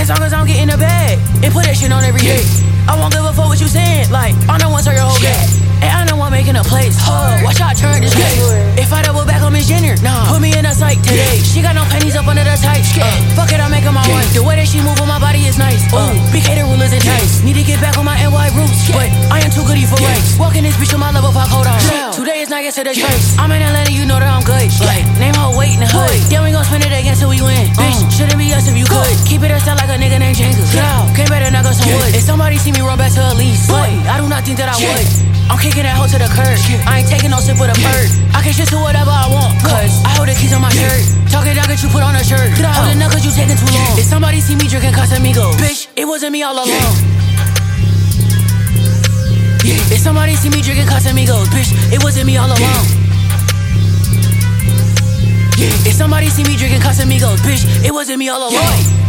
As long as I'm getting the bag and put that shit on every day. I won't give a fuck what you saying, like, I know one turn your whole game. And I know I'm making a place. Watch how I turn this game. If I double back on Miss Jenner, put me in a psych today. She got no panties up under the tights. Fuck it, I'm making my wife. The way that she move on my body is nice. BK the rulers and nice. Need to get back on my NY roots, but I am too goody for rights. Walking this bitch with my level 5 hold on. Today is not yesterday trace. I'm in Atlanta, you know that I'm good. Like, name her weight in the hood. Then we gon' spend it again till we win. Bitch, shouldn't be us if you could. Keep it a style like a nigga named Jenga. Came better knock us some wood. If somebody see me run back to Elise, but I do not think that I would. I'm kicking that hoe to the curb. I ain't taking no sip with a bird. I can shit to whatever I want, cause I hold the keys on my shirt. Talking down, get you put on a shirt. Holding up cause you taking too long. If somebody see me drinking Casamigos, bitch, it wasn't me all along. If somebody see me drinking Casamigos, bitch, it wasn't me all along. If somebody see me drinking Casamigos, bitch, it wasn't me all along.